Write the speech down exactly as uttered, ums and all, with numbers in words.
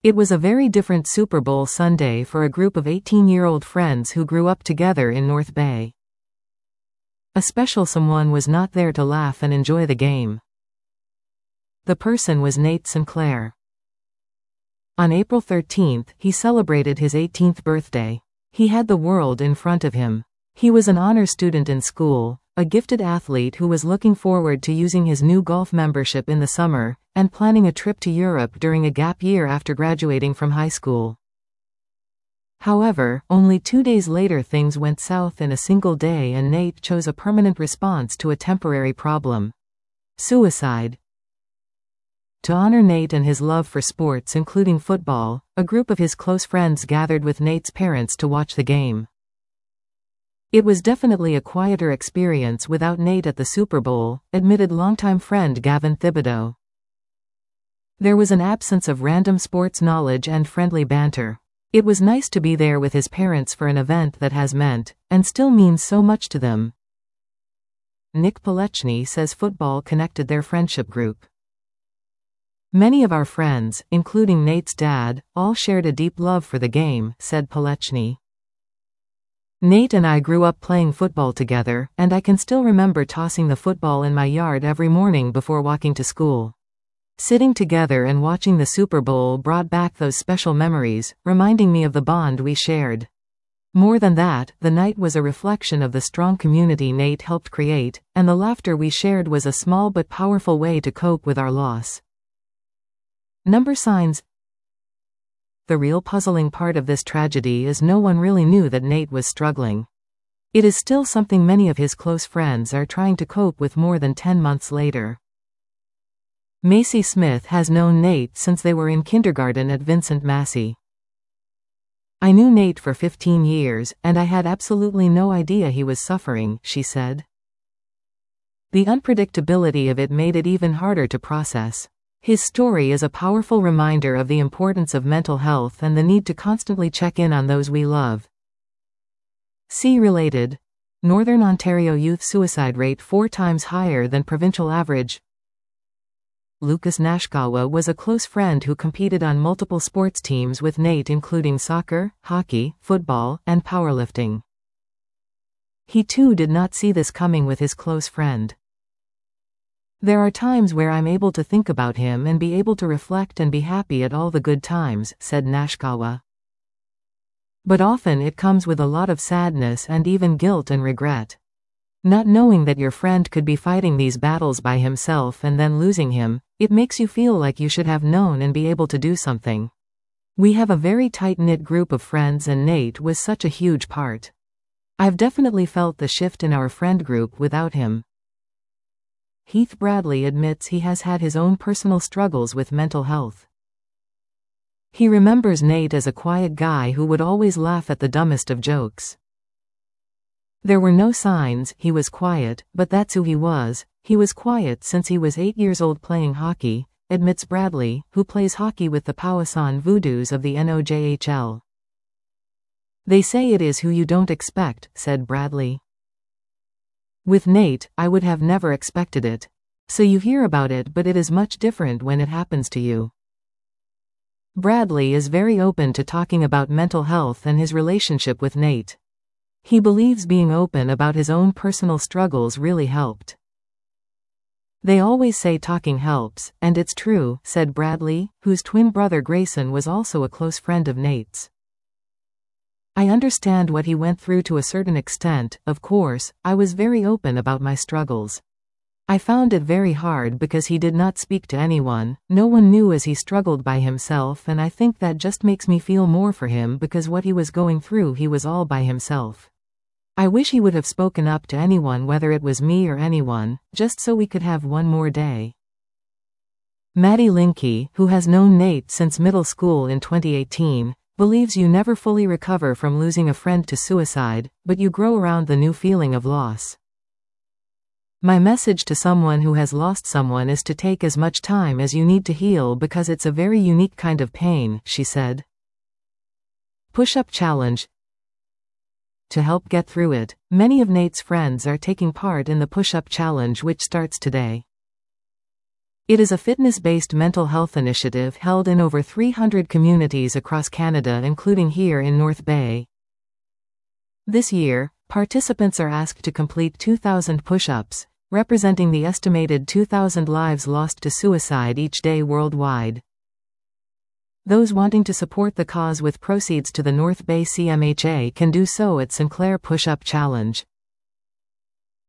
It was a very different Super Bowl Sunday for a group of eighteen-year-old friends who grew up together in North Bay. A special someone was not there to laugh and enjoy the game. The person was Nate Sinclair. On April thirteenth, he celebrated his eighteenth birthday. He had the world in front of him. He was an honor student in school, a gifted athlete who was looking forward to using his new golf membership in the summer, and planning a trip to Europe during a gap year after graduating from high school. However, only two days later things went south in a single day and Nate chose a permanent response to a temporary problem: suicide. To honor Nate and his love for sports including football, a group of his close friends gathered with Nate's parents to watch the game. It was definitely a quieter experience without Nate at the Super Bowl, admitted longtime friend Gavin Thibodeau. There was an absence of random sports knowledge and friendly banter. It was nice to be there with his parents for an event that has meant, and still means so much to them. Nick Polechny says football connected their friendship group. Many of our friends, including Nate's dad, all shared a deep love for the game, said Polechny. Nate and I grew up playing football together, and I can still remember tossing the football in my yard every morning before walking to school. Sitting together and watching the Super Bowl brought back those special memories, reminding me of the bond we shared. More than that, the night was a reflection of the strong community Nate helped create, and the laughter we shared was a small but powerful way to cope with our loss. Number signs. The real puzzling part of this tragedy is no one really knew that Nate was struggling. It is still something many of his close friends are trying to cope with more than ten months later. Macy Smith has known Nate since they were in kindergarten at Vincent Massey. I knew Nate for fifteen years, and I had absolutely no idea he was suffering, she said. The unpredictability of it made it even harder to process. His story is a powerful reminder of the importance of mental health and the need to constantly check in on those we love. See related. Northern Ontario youth suicide rate four times higher than provincial average. Lucas Nashkawa was a close friend who competed on multiple sports teams with Nate, including soccer, hockey, football, and powerlifting. He too did not see this coming with his close friend. There are times where I'm able to think about him and be able to reflect and be happy at all the good times, said Nashkawa. But often it comes with a lot of sadness and even guilt and regret. Not knowing that your friend could be fighting these battles by himself and then losing him, it makes you feel like you should have known and be able to do something. We have a very tight-knit group of friends and Nate was such a huge part. I've definitely felt the shift in our friend group without him. Heath Bradley admits he has had his own personal struggles with mental health. He remembers Nate as a quiet guy who would always laugh at the dumbest of jokes. There were no signs, he was quiet, but that's who he was. He was quiet since he was eight years old playing hockey, admits Bradley, who plays hockey with the Powassan Voodoos of the N O J H L. They say it is who you don't expect, said Bradley. With Nate, I would have never expected it. So you hear about it, but it is much different when it happens to you. Bradley is very open to talking about mental health and his relationship with Nate. He believes being open about his own personal struggles really helped. They always say talking helps, and it's true, said Bradley, whose twin brother Grayson was also a close friend of Nate's. I understand what he went through to a certain extent. Of course, I was very open about my struggles. I found it very hard because he did not speak to anyone, no one knew as he struggled by himself, and I think that just makes me feel more for him because what he was going through he was all by himself. I wish he would have spoken up to anyone, whether it was me or anyone, just so we could have one more day. Maddie Linke, who has known Nate since middle school in twenty eighteen, believes you never fully recover from losing a friend to suicide, but you grow around the new feeling of loss. My message to someone who has lost someone is to take as much time as you need to heal because it's a very unique kind of pain, she said. Push-up challenge. To help get through it, many of Nate's friends are taking part in the push-up challenge, which starts today. It is a fitness-based mental health initiative held in over three hundred communities across Canada, including here in North Bay. This year, participants are asked to complete two thousand push-ups, representing the estimated two thousand lives lost to suicide each day worldwide. Those wanting to support the cause with proceeds to the North Bay C M H A can do so at Sinclair Push-Up Challenge.